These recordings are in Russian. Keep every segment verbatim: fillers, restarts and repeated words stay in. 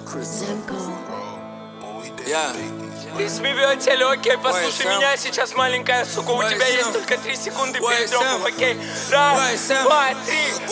Yeah. Ты смеете, окей, послушай Ой, меня сейчас, маленькая сука. У Ой, тебя Сэм. есть только три секунды перед дропом, окей? Раз, Ой, два, три.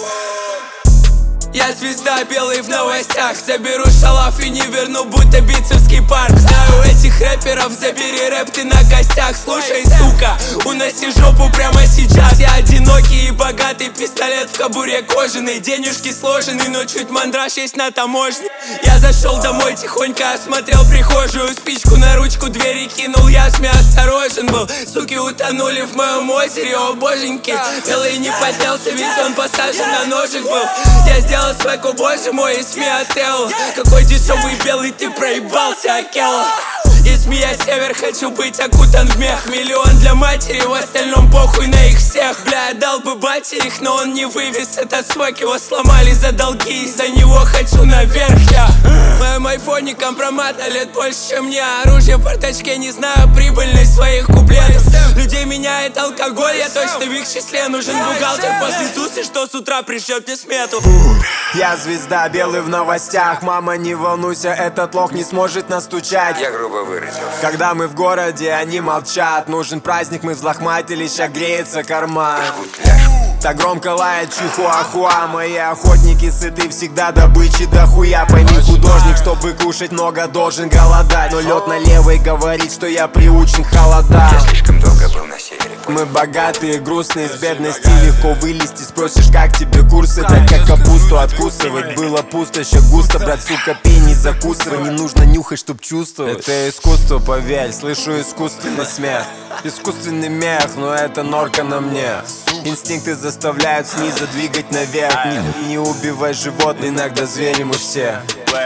Я звезда, белый в новостях. Заберу шалав и не верну, будто бицевский парк. Знаю этих рэперов, забери рэп, ты на костях. Слушай, сука, уноси жопу прямо сейчас. Я одинокий и богатый, пистолет в кобуре кожаный. Денежки сложены, но чуть мандраж есть на таможне. Я зашел домой, тихонько осмотрел прихожую. Спичку на ручку двери кинул, я с осторожен был. Суки утонули в моем озере, о боженьки. Белый не поднялся, ведь он посажен на ножик был. Я сделал свеку, боже мой, и смеотел. Какой дешевый белый, ты проебался, Акел. Из я север, хочу быть окутан в мех. Миллион для матери, в остальном похуй на их всех. Бля, дал бы батя их, но он не вывез этот свек. Его сломали за долги, из-за него хочу наверх я. В моем айфоне компромата лет больше, чем мне. Оружие в бардачке, не знаю прибыльность своих куплетов. Людей меняет алкоголь, я точно в их числе. Нужен бухгалтер после тусы, что с утра пришлет мне смету. Я звезда, белый в новостях. Мама, не волнуйся, этот лох не сможет настучать. Я грубо выразился. Когда мы в городе, они молчат. Нужен праздник, мы взлохматили, ща греется карман. Так громко лает чихуахуа. Мои охотники сыты, всегда добычи дохуя. Пойми, художник, чтобы кушать много, должен голодать. Но лед на левой говорит, что я приучен холодам. Я слишком долго был на севере. Мы богатые, грустные, с бедности легко вылезти. Спросишь, как тебе курсы, так как капусту откусывать. Было пусто, ща густо, брат, сука, пей, не закусывай. Не нужно нюхать, чтоб чувствовать. Это искусство, поверь, слышу искусственный смех. Искусственный мех, но это норка на мне. Инстинкты заставляют снизу двигать наверх. Не, не убивай животных, иногда звери мы все.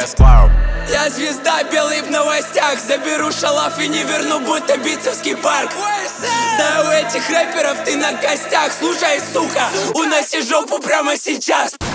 Я звезда, белый в новостях. Заберу шалав и не верну, будто бицевский парк. Знаю этих рэперов, ты на костях. Слушай, сука, уноси жопу прямо сейчас.